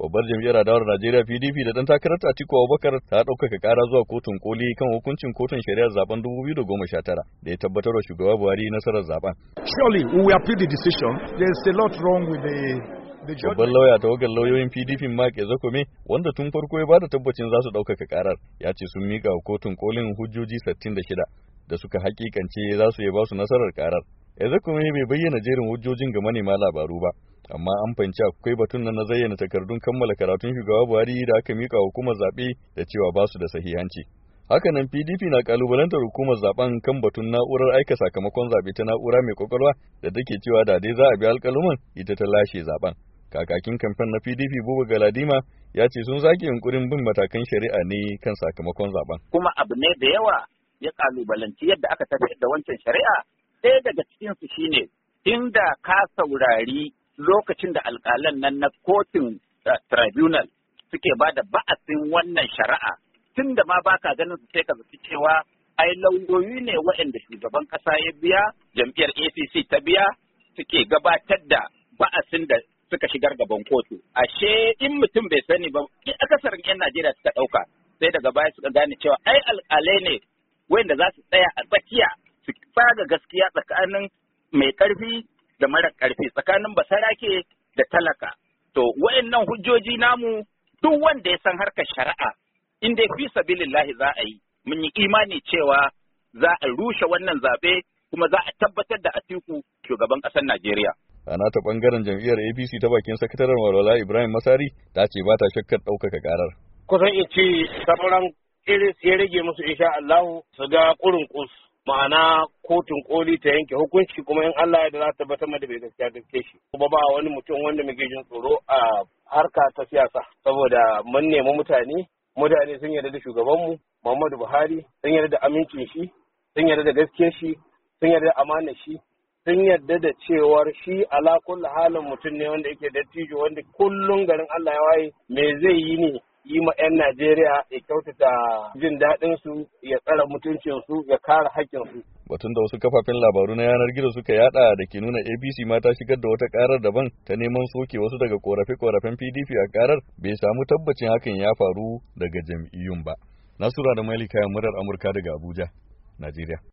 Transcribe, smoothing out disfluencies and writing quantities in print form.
Babbar jam'iyyar adawar Najeriya PDP da dan takarar Atiku Abubakar ta ɗaukaka ƙara zuwa kotun koli kan hukuncin kotun shari'ar zaben 2019 da ya tabbatar wa shugaba Buhari nasarar zaben. Surely we will appeal the decision. There is a lot wrong with the Babban lauya tawagar lauyoyin PDP Mark Ezekome wanda tun farko ya bada tabbacin za su ɗaukaka ƙarar ya ce sun miƙa wa kotun kolin hujjoji 66 da suka hakikance za su iya ba su nasarar ƙarar. Ezekome bai bayyana jerin hujjojin ga manema labaru ba, amma an fahimci akwai batun nan na zayyana takardun kammala karatun shugaba Buhari da aka mika hukumar zaɓe da cewa ba su da sahihanci. Hakanan PDP na kalubalantar hukumar zaben kan batun na'urar aika sakamakon zaɓe ta na'ura mai kwakwalwa da take cewa da dai za a bi alƙaluman ita ta lashe zaben. Kakakin kamfen na PDP Buba Galadima ya ce sun zage yunkurin bin matakan shari'a ne kan sakamakon zaben. Kuma abu ne da yawa ya kalubalanci yadda aka tafiyar da wancan shari'a. Ɗaya daga cikinsu shine inda ka saurari lokacin da alƙalan nan na kotun tribunal suke ba da ba'asin wannan shari'a tun da ma baka ganin su sai ka zaci cewa ai lauyoyi ne waɗanda shugaban ƙasa ya biya jam'iyyar APC ta biya suke gabatar da ba'asin da suka shigar gaban kotu. Ashe in mutum bai sani ba, in akasarin 'yan Najeriya suka ɗauka sai daga baya suka gane cewa ai alƙalai ne wanda za su tsaya a tsakiya su tsaga gaskiya tsakanin mai ƙarfi da mara ƙarfi, tsakanin basarake da talaka. To wayannan hujjoji namu duk wanda ya san harkar shari'a in dai fi sabilillahi za a yi, mun yi imani cewa za a rushe wannan zaɓe kuma za a tabbatar da Atiku shugaban ƙasar Najeriya. A nata bangaren jam'iyyar APC ta bakin sakataren walwala Ibrahim Masari ta ce ba ta shakkar ɗaukaka ƙarar. Kusan in ce sauran iris ya rage musu insha Allah su ga ƙurin kus, ma'ana kotun koli ta yanke hukunci kuma in Allah ya da za ta tabbatar da bai gaskiya gaske shi. Kuma ba wani mutum wanda muke jin tsoro a harka ta siyasa saboda mun nemi mutane sun yarda da shugabanmu Muhammadu Buhari, sun yarda da amincin shi, sun yarda da gaskiyar shi, sun yarda da amanar shi. Sun yarda da cewar shi ala kulli halin mutum ne wanda yake dattijo wanda kullum garin Allah ya waye me zai yi ne yi ma 'yan Najeriya ya kyautata jin daɗin su ya tsara mutuncin su ya kare haƙƙin su. Batun da wasu kafafen labaru na yanar gizo suka yada da ke nuna APC ma ta shigar da wata karar daban ta neman soke wasu daga korafe-korafen PDP a karar bai samu tabbacin hakan ya faru daga jam'iyyun ba. Nasura da Maili kayan murar Amurka daga Abuja, Najeriya.